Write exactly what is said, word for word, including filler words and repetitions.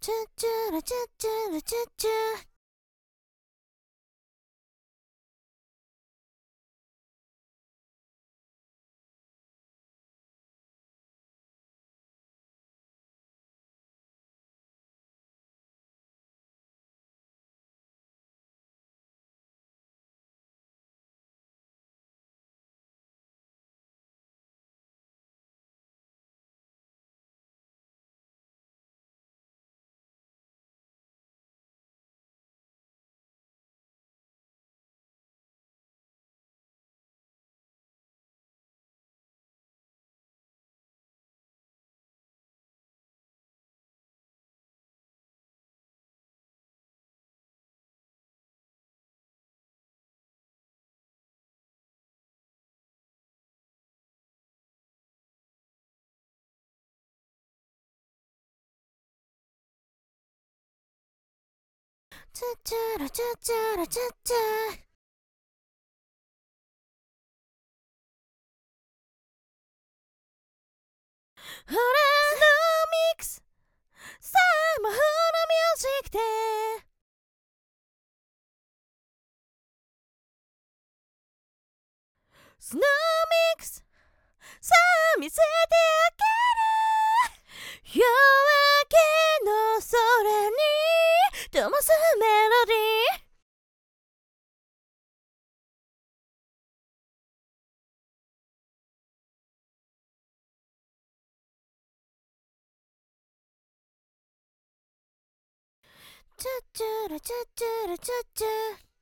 チュチュラチュチュラチュチュ。チュチュラチュチュラチュチュ。フランドミックス、さあ魔法のミュージックでスノーミックス、さあ見せてあげる。夜明けの空に灯すメロディー。チュチュラチュチュラチュチュ。